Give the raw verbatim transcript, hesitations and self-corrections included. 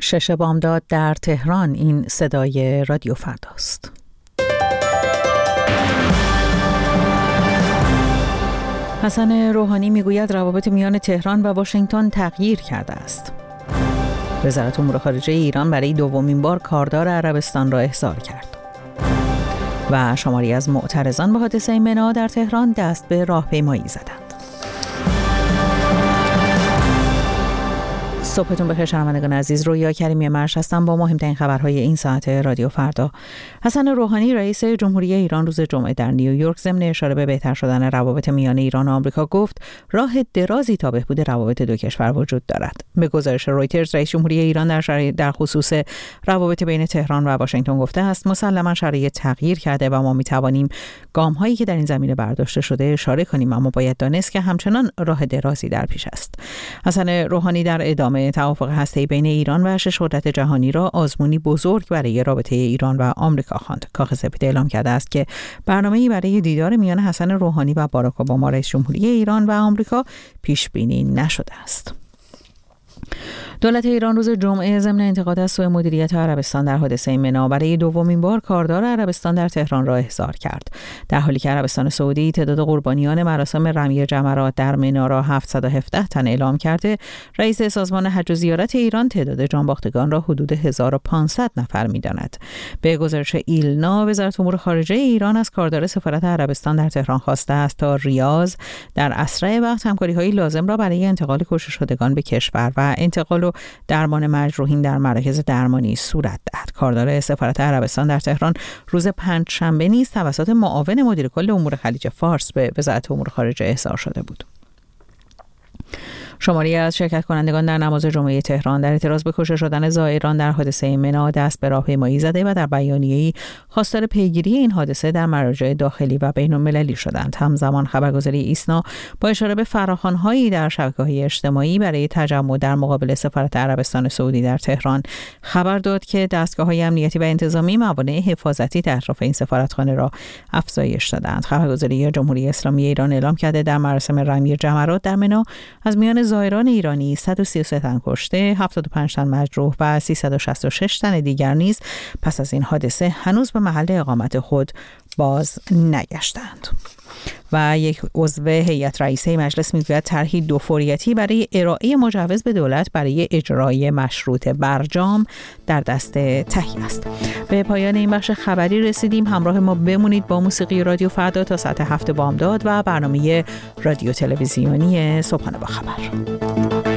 شش بامداد در تهران. این صدای رادیو فرداست. حسن روحانی میگوید روابط میان تهران و واشنگتن تغییر کرده است. وزارت امور خارجه ایران برای دومین بار کاردار عربستان را احضار کرد. و شماری از معترضان به حادثه منی در تهران دست به راهپیمایی زدند. صبحتون بخیر شنوندگان عزیز. رویا کریمی مرش هستم با مهمترین خبرهای این ساعت رادیو فردا. حسن روحانی رئیس جمهوری ایران روز جمعه در نیویورک ضمن اشاره به بهتر شدن روابط میان ایران و آمریکا گفت راه درازی تا بهبود روابط دو کشور وجود دارد. به گزارش رویترز رئیس جمهوری ایران در شرایط در خصوص روابط بین تهران و واشنگتن گفته است مسلماً شرایط تغییر کرده و ما می‌توانیم گام‌هایی که در این زمینه برداشته شده اشاره کنیم، اما باید دانست که همچنان راه درازی در پیش است. حسن روحانی در ادامه توافق هسته‌ای بین ایران و شش قدرت جهانی را آزمونی بزرگ برای رابطه ایران و آمریکا خواند. کاخ سپید اعلام کرده است که برنامه‌ای برای دیدار میان حسن روحانی و باراک اوباما رئیس جمهوری ایران و آمریکا پیش بینی نشده است. دولت ایران روز جمعه ضمن انتقاد از سوء مدیریت عربستان در حادثه منی برای دومین بار کاردار عربستان در تهران را احضار کرد. در حالی که عربستان سعودی تعداد قربانیان مراسم رمی جمرات در منی را هفتصد و هفده تن اعلام کرده، رئیس سازمان حج و زیارت ایران تعداد جانباختگان را حدود هزار و پانصد نفر می‌داند. به گزارش ایلنا، وزارت امور خارجه ایران از کاردار سفارت عربستان در تهران خواسته است تا ریاض در اسرع وقت همکاری‌های لازم را برای انتقال کشته شدگان به کشور و انتقال و درمان مجروحین در مراکز درمانی صورت دهد. کاردار سفارت عربستان در تهران روز پنجشنبه نیز توسط معاون مدیر کل امور خلیج فارس به وزارت امور خارجه احضار شده بود. شماری از شرکت کنندگان در نماز جمعه تهران در اعتراض به کشته شدن زائران در حادثه منی دست به راهپیمایی زده و در بیانیه‌ای خواستار پیگیری این حادثه در مراجع داخلی و بین‌المللی شدند. همزمان خبرگزاری ایسنا با اشاره به فراخوان‌هایی در شبکه‌های اجتماعی برای تجمع در مقابل سفارت عربستان سعودی در تهران خبر داد که دستگاه‌های امنیتی و انتظامی موانع حفاظتی در اطراف این سفارتخانه را افزایش دادند. خبرگزاری جمهوری اسلامی ایران اعلام کرده در مراسم رمی جمرات در منی از میان زائران ایرانی صد و سی و سه تن کشته، هفتاد و پنج تن مجروح و سیصد و شصت و شش تن دیگر نیز پس از این حادثه هنوز به محل اقامت خود باز نگشتند. و یک عضو هیئت رئیسه مجلس میگوید طرحی دو فوریتی برای ارائه مجوز به دولت برای اجرای مشروط برجام در دست تهیه است. به پایان این بخش خبری رسیدیم. همراه ما بمونید با موسیقی رادیو فردا تا ساعت هفت بامداد و برنامه رادیو تلویزیونی صبحانه با خبر.